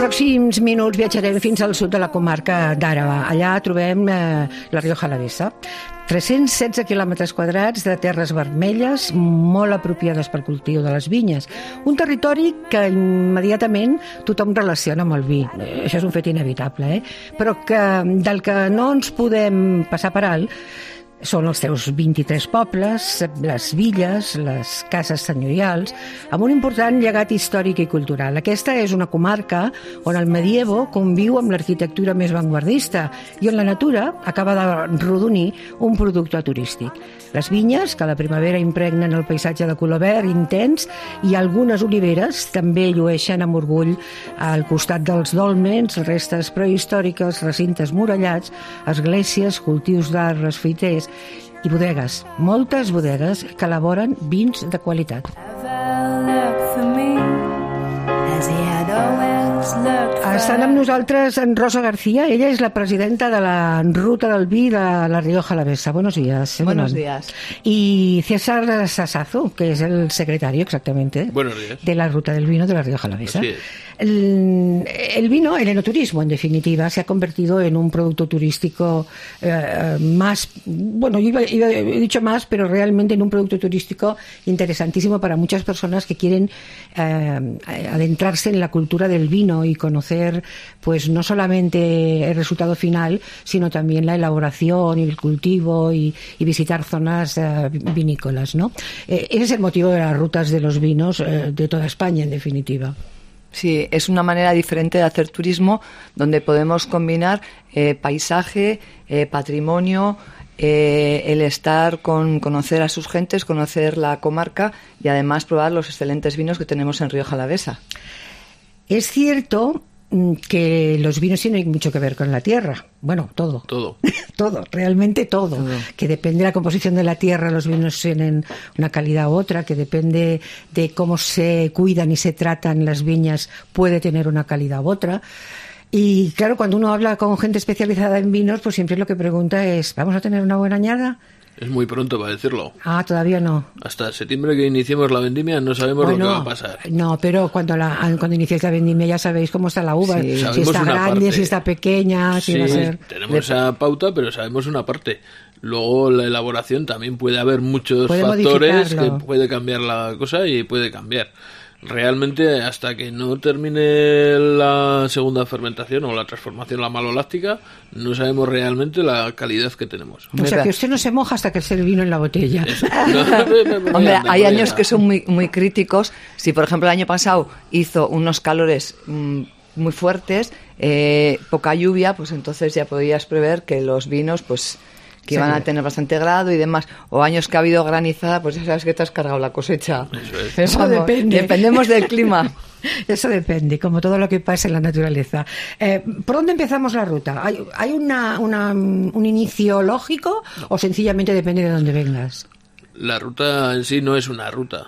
pròxims minuts viatjarem fins al sud de la comarca d'Àraba. Allà trobem la Rioja Alavesa. 316 quilòmetres quadrats de terres vermelles molt apropiades pel cultiu de les vinyes. Un territori que immediatament tothom relaciona amb el vi. Això és un fet inevitable, però del que no ens podem passar per alt són els seus 23 pobles, les villes, les cases senyorials, amb un important llegat històric i cultural. Aquesta és una comarca on el medievo conviu amb l'arquitectura més vanguardista i on la natura acaba de rodonir un producte turístic. Les vinyes, que a la primavera impregnen el paisatge de color verd intens, i algunes oliveres també llueixen amb orgull al costat dels dòlmens, restes prehistòriques, recintes murallats, esglésies, cultius d'arbres, fruiters i bodegues, moltes bodegues que elaboren vins de qualitat. Estan amb nosaltres en Rosa García. Ella és la presidenta de la Ruta del Vi de la Rioja Alavesa. Buenos días. Buenos días. Y César Sasazo, que es el secretario exactamente de la Ruta del Vino de la Rioja Alavesa. Así es. El vino, el enoturismo en definitiva, se ha convertido en un producto turístico más, bueno, he dicho más, pero realmente en un producto turístico interesantísimo para muchas personas que quieren adentrarse en la cultura del vino y conocer, pues no solamente el resultado final, sino también la elaboración y el cultivo y visitar zonas vinícolas, ¿no? Ese es el motivo de las rutas de los vinos de toda España, en definitiva. Sí, es una manera diferente de hacer turismo donde podemos combinar paisaje, patrimonio, el estar conocer a sus gentes, conocer la comarca y además probar los excelentes vinos que tenemos en Rioja Alavesa. Es cierto que los vinos tienen mucho que ver con la tierra. Bueno, todo. Todo, realmente todo. Que depende de la composición de la tierra, los vinos tienen una calidad u otra, que depende de cómo se cuidan y se tratan las viñas, puede tener una calidad u otra. Y claro, cuando uno habla con gente especializada en vinos, pues siempre lo que pregunta es, ¿vamos a tener una buena añada? Es muy pronto para decirlo. Ah, todavía no. Hasta septiembre que iniciemos la vendimia no sabemos lo que va a pasar. No, pero cuando iniciéis la vendimia ya sabéis cómo está la uva. Sí, si está grande, parte. Si está pequeña, si va a ser... tenemos esa pauta, pero sabemos una parte. Luego la elaboración también puede haber muchos factores que puede cambiar la cosa y puede cambiar. Realmente hasta que no termine la segunda fermentación o la transformación, la maloláctica, no sabemos realmente la calidad que tenemos. O sea que usted no se moja hasta que se el vino en la botella. Hombre, hay años que son muy críticos. Si por ejemplo el año pasado hizo unos calores muy fuertes, poca lluvia, pues entonces ya podías prever que los vinos pues que iban a tener bastante grado y demás, o años que ha habido granizada, pues ya sabes que te has cargado la cosecha. Eso depende. Dependemos del clima. Eso depende, como todo lo que pasa en la naturaleza. ¿Por dónde empezamos la ruta? ¿Hay un inicio lógico o sencillamente depende de dónde vengas? La ruta en sí no es una ruta.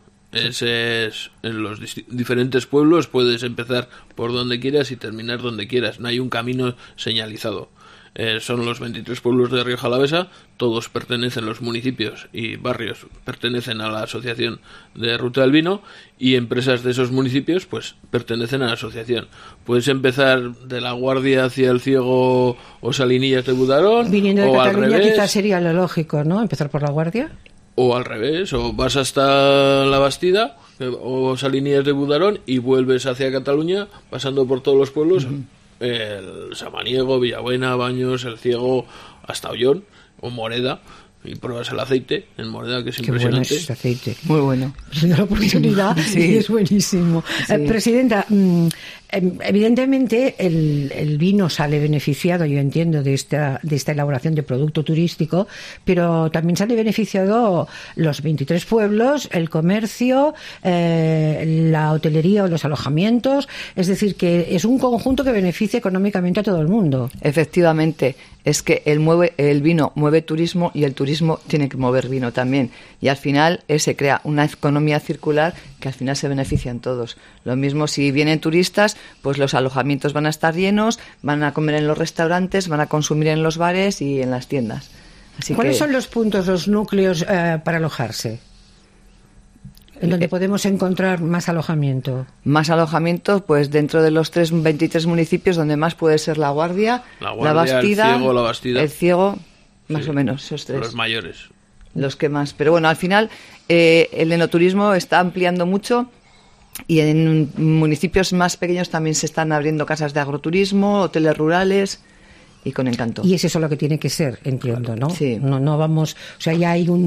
En los diferentes pueblos puedes empezar por donde quieras y terminar donde quieras. No hay un camino señalizado. Son los 23 pueblos de Rioja Alavesa, todos pertenecen, los municipios y barrios pertenecen a la asociación de Ruta del Vino y empresas de esos municipios pues pertenecen a la asociación. Puedes empezar de La Guardia hacia El Ciego o Salinillas de Budarón. Viniendo de o Cataluña al revés, quizás sería lo lógico, ¿no? Empezar por La Guardia. O al revés, o vas hasta La Bastida o Salinillas de Budarón y vuelves hacia Cataluña pasando por todos los pueblos. El Samaniego, Villabuena, Baños, El Ciego, hasta Ollón o Moreda, y pruebas el aceite en Moreda, que es impresionante. Qué bueno es ese aceite. Muy bueno. La oportunidad y es buenísimo. Sí. Presidenta, evidentemente el vino sale beneficiado, yo entiendo, de esta elaboración de producto turístico, pero también sale beneficiado los 23 pueblos, el comercio, la hotelería o los alojamientos, es decir, que es un conjunto que beneficia económicamente a todo el mundo. Efectivamente, es que el vino mueve turismo y el turismo tiene que mover vino también, y al final se crea una economía circular que al final se benefician todos. Lo mismo si vienen turistas, pues los alojamientos van a estar llenos, van a comer en los restaurantes, van a consumir en los bares y en las tiendas. ¿Cuáles son los puntos, los núcleos para alojarse? en donde podemos encontrar más alojamiento. Más alojamientos, pues dentro de los 23 municipios, donde más puede ser La Guardia, La Bastida, el Ciego, más o menos, esos 3. Los mayores. Los que más. Pero bueno, al final el enoturismo está ampliando mucho y en municipios más pequeños también se están abriendo casas de agroturismo, hoteles rurales. Y con encanto. Y es eso lo que tiene que ser, entiendo, ¿no? Sí. No vamos, o sea, ya hay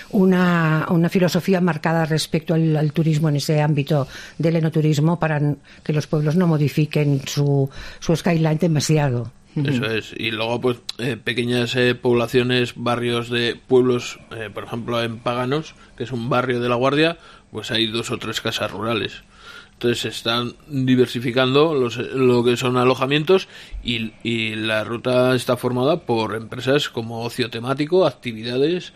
una filosofía marcada respecto al turismo en ese ámbito del enoturismo para que los pueblos no modifiquen su skyline demasiado. Eso es. Y luego, pues, pequeñas poblaciones, barrios de pueblos, por ejemplo, en Paganos, que es un barrio de La Guardia, pues hay 2 o 3 casas rurales. Entonces se están diversificando lo que son alojamientos y la ruta está formada por empresas como ocio temático, actividades,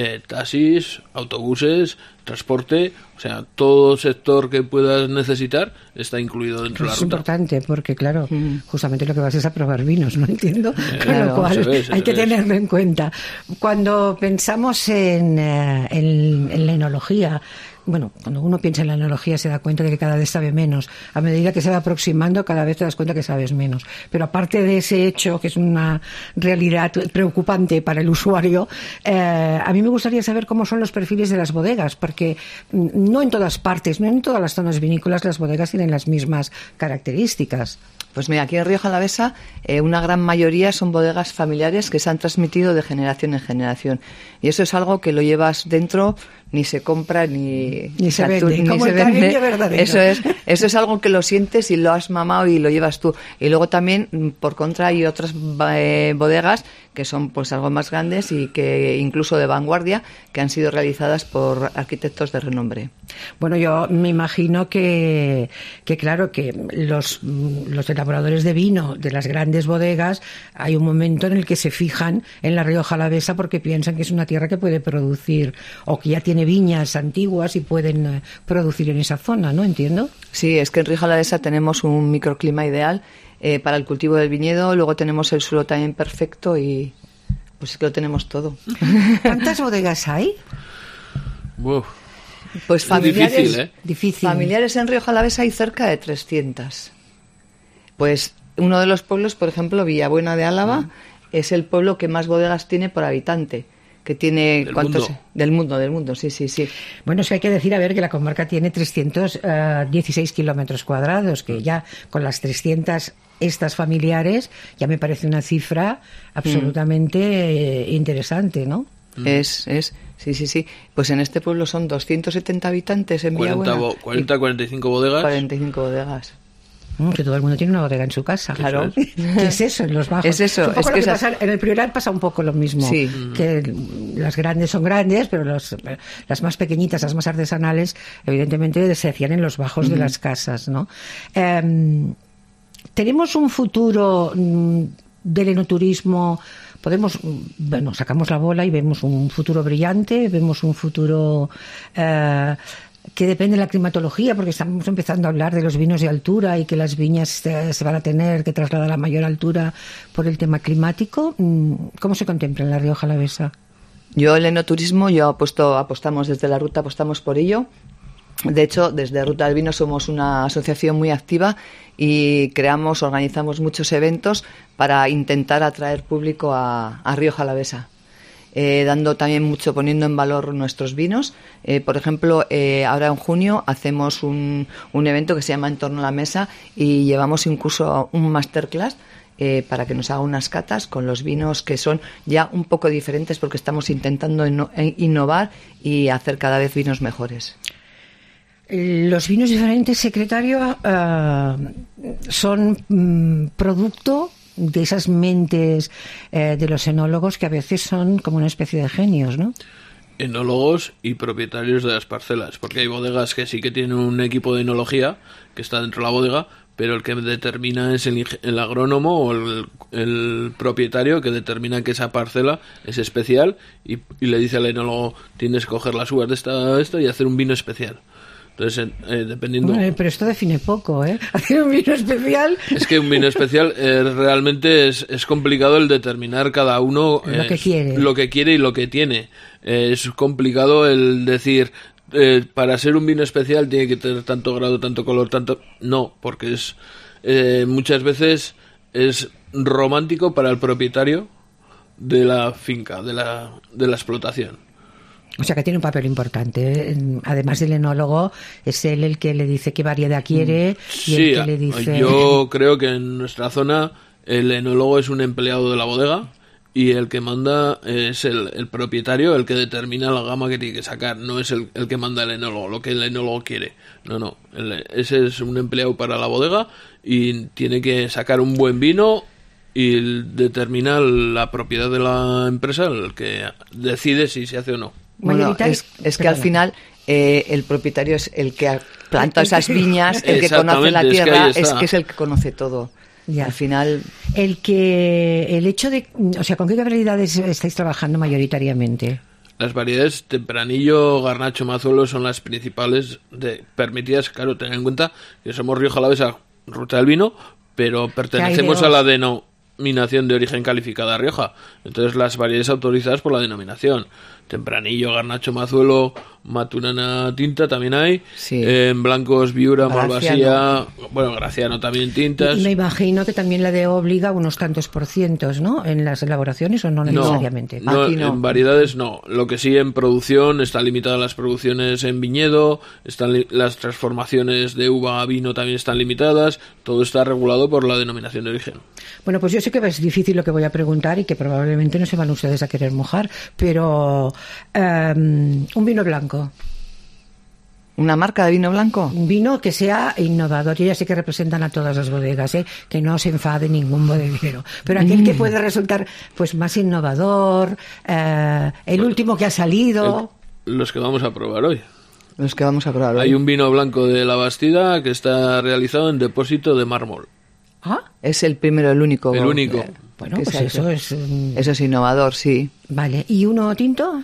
taxis, autobuses, transporte, o sea, todo sector que puedas necesitar está incluido dentro de la ruta. Es importante porque, claro, justamente lo que vas es a probar vinos, ¿no? Entiendo, con lo cual hay que tenerlo en cuenta. Cuando pensamos en la enología, bueno, cuando uno piensa en la enología se da cuenta de que cada vez sabe menos. A medida que se va aproximando, cada vez te das cuenta que sabes menos. Pero aparte de ese hecho, que es una realidad preocupante para el usuario, a mí me gustaría saber cómo son los perfiles de las bodegas, porque no en todas partes, no en todas las zonas vinícolas las bodegas tienen las mismas características. Pues mira, aquí en Rioja Alavesa una gran mayoría son bodegas familiares que se han transmitido de generación en generación. Y eso es algo que lo llevas dentro, ni se compra, ni se vende. Como el cariño verdadero. Eso es algo que lo sientes y lo has mamado y lo llevas tú. Y luego también, por contra, hay otras bodegas que son pues algo más grandes y que incluso de vanguardia, que han sido realizadas por arquitectos de renombre. Bueno, yo me imagino que claro, que los elaboradores de vino de las grandes bodegas, hay un momento en el que se fijan en la Rioja Alavesa porque piensan que es una tierra que puede producir, o que ya tiene viñas antiguas y pueden producir en esa zona, ¿no? ¿Entiendo? Sí, es que en Rioja Alavesa tenemos un microclima ideal para el cultivo del viñedo, luego tenemos el suelo también perfecto y pues es que lo tenemos todo. ¿Cuántas bodegas hay? Uf. Pues familiares, difícil. Familiares en Rioja Alavesa hay cerca de 300. Pues uno de los pueblos, por ejemplo, Villabuena de Álava, es el pueblo que más bodegas tiene por habitante. Que tiene del mundo, sí. Bueno, sí hay que decir, a ver, que la comarca tiene 316 kilómetros cuadrados, que ya con las 300 estas familiares ya me parece una cifra absolutamente interesante, ¿no? Sí. Pues en este pueblo son 270 habitantes en Villabuena. 45 bodegas. 45 bodegas. Que todo el mundo tiene una bodega en su casa. Claro. ¿Qué es eso en los bajos? Es eso. Es que pasa, en el Priorat pasa un poco lo mismo. Sí. Que las grandes son grandes, pero las más pequeñitas, las más artesanales, evidentemente se hacían en los bajos de las casas, ¿no? Tenemos un futuro del enoturismo. Sacamos la bola y vemos un futuro brillante, vemos un futuro que depende de la climatología, porque estamos empezando a hablar de los vinos de altura y que las viñas se van a tener que trasladar a mayor altura por el tema climático. ¿Cómo se contempla en la Rioja Alavesa? El enoturismo, apostamos desde la ruta, apostamos por ello. De hecho, desde Ruta del Vino somos una asociación muy activa y organizamos muchos eventos para intentar atraer público a Rioja Alavesa. Dando también poniendo en valor nuestros vinos. Por ejemplo, ahora en junio hacemos un evento que se llama En torno a la mesa y llevamos incluso un masterclass para que nos haga unas catas con los vinos que son ya un poco diferentes porque estamos intentando innovar y hacer cada vez vinos mejores. Los vinos diferentes, secretario, son producto de esas mentes de los enólogos que a veces son como una especie de genios, ¿no? Enólogos y propietarios de las parcelas, porque hay bodegas que sí que tienen un equipo de enología que está dentro de la bodega, pero el que determina es el agrónomo o el propietario que determina que esa parcela es especial y le dice al enólogo: tienes que coger las uvas de esto y hacer un vino especial. Entonces, dependiendo... Bueno, pero esto define poco, ¿eh? Hacer un vino especial... Es que un vino especial realmente es complicado el determinar cada uno lo que quiere y lo que tiene. Es complicado el decir, para ser un vino especial tiene que tener tanto grado, tanto color, tanto... No, porque es muchas veces es romántico para el propietario de la finca, de la explotación. O sea que tiene un papel importante. Además del enólogo, es él el que le dice qué variedad quiere y el que le dice... Yo creo que en nuestra zona el enólogo es un empleado de la bodega y el que manda es el propietario, el que determina la gama que tiene que sacar. No es el que manda el enólogo, lo que el enólogo quiere. No. Ese es un empleado para la bodega y tiene que sacar un buen vino y determina la propiedad de la empresa, el que decide si se hace o no. Bueno, es que al final el propietario es el que ha plantado esas viñas, el que conoce la tierra, es que es el que conoce todo. Ya. Al final... el hecho de... O sea, ¿con qué variedades estáis trabajando mayoritariamente? Las variedades Tempranillo, Garnacho, Mazuelo son las principales permitidas. Claro, ten en cuenta que somos Rioja Alavesa, Ruta del Vino, pero pertenecemos a la denominación de origen calificada Rioja. Entonces las variedades autorizadas por la denominación. Tempranillo, Garnacho, Mazuelo, Maturana tinta también hay. Sí. Blancos, Viura, Malvasía, bueno, Graciano también tintas. Y me imagino que también la de obliga unos tantos %, ¿no? En las elaboraciones o no necesariamente. No, aquí no. En variedades no. Lo que sí en producción están limitadas las producciones en viñedo, las transformaciones de uva a vino también están limitadas. Todo está regulado por la denominación de origen. Bueno, pues yo sé que es difícil lo que voy a preguntar y que probablemente no se van ustedes a querer mojar, pero un vino blanco. ¿Una marca de vino blanco? Un vino que sea innovador. Yo ya sé que representan a todas las bodegas, que no se enfade ningún bodeguero. Pero aquel que puede resultar pues más innovador, el último que ha salido... Los que vamos a probar hoy. Hay un vino blanco de La Bastida que está realizado en depósito de mármol. ¿Ah? Es el primero, el único. El único. Bueno, pues eso es... Eso es innovador, sí. Vale. ¿Y uno tinto?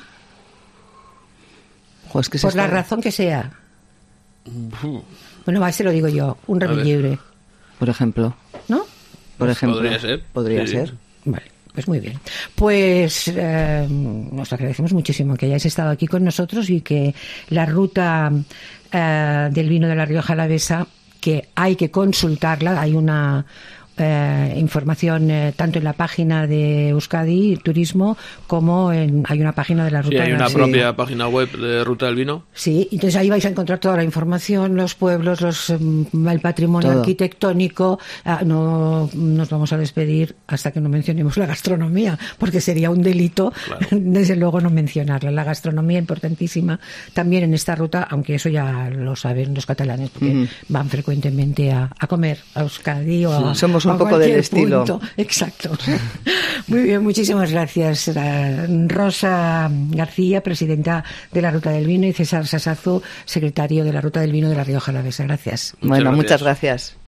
Es que por la razón que sea. Bueno, se lo digo yo. Un Rebellibre. Por ejemplo. ¿No? Por ejemplo. Podría ser. Vale. Pues muy bien. Pues nos agradecemos muchísimo que hayáis estado aquí con nosotros y que la ruta del vino de la Rioja Alavesa, que hay que consultarla, hay una información tanto en la página de Euskadi Turismo como hay una página de la Ruta. Sí, hay una propia página web de Ruta del Vino. Sí, entonces ahí vais a encontrar toda la información, los pueblos, el patrimonio todo arquitectónico. No nos vamos a despedir hasta que no mencionemos la gastronomía, porque sería un delito, claro, desde luego no mencionarla. La gastronomía importantísima también en esta ruta, aunque eso ya lo saben los catalanes, porque van frecuentemente a comer a Euskadi o a... Somos un poco del estilo. Punto. Exacto. Muy bien, muchísimas gracias. Rosa García, presidenta de la Ruta del Vino, y César Sasazu, secretario de la Ruta del Vino de la Rioja Alavesa. Gracias. Muchas gracias.